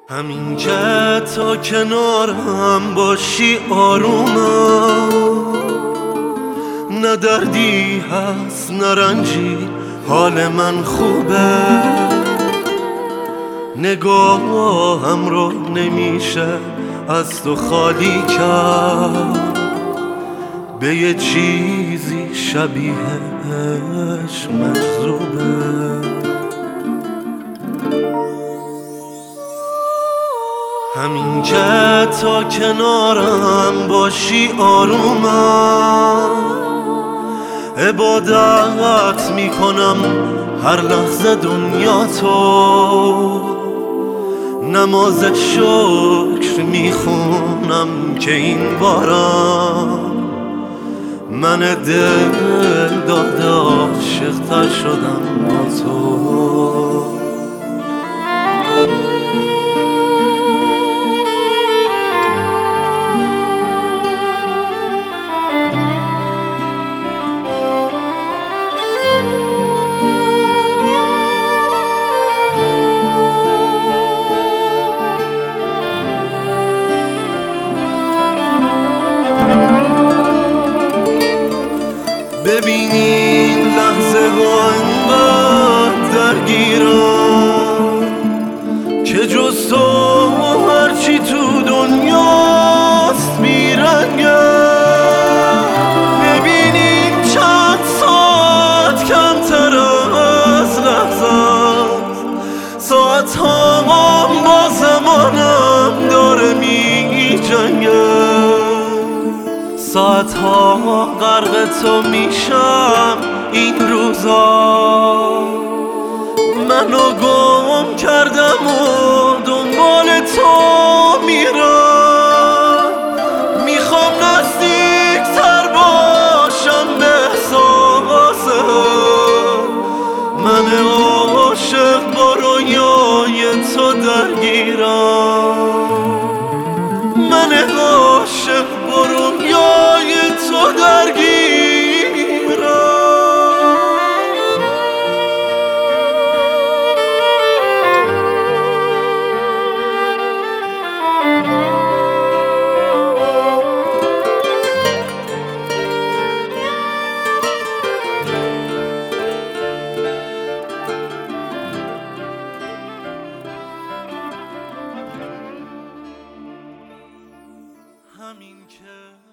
همین که تا کنارم باشی آرومم، نه دردی هست نه رنجی، حال من خوبه. نگاهم رو نمیشه از تو خالی کرد، به یه چیزی شبیه عشق مجذوبه. همین که تا کنارم باشی آرومم، عبادت میکنم هر لحظه دنیا تو، نماز شکر میخونم که این بارم من دل داده عاشق‌تر شدم با تو. ببینین لحظه ها انقدر درگیرم که جز تو هرچی تو دنیاست بیرنگم. ببینین چند ساعت کمتر از لحظت، ساعت ها با زمانم داره می جنگم. ساعت ها غرق تو میشم این روزا، منو گم کردم و دنبال تو میرم. میخوام نزدیک تر باشم به احساسه، من عاشق با رویای تو درگیرم. من عاشق با رویای تو درگیرم. همین که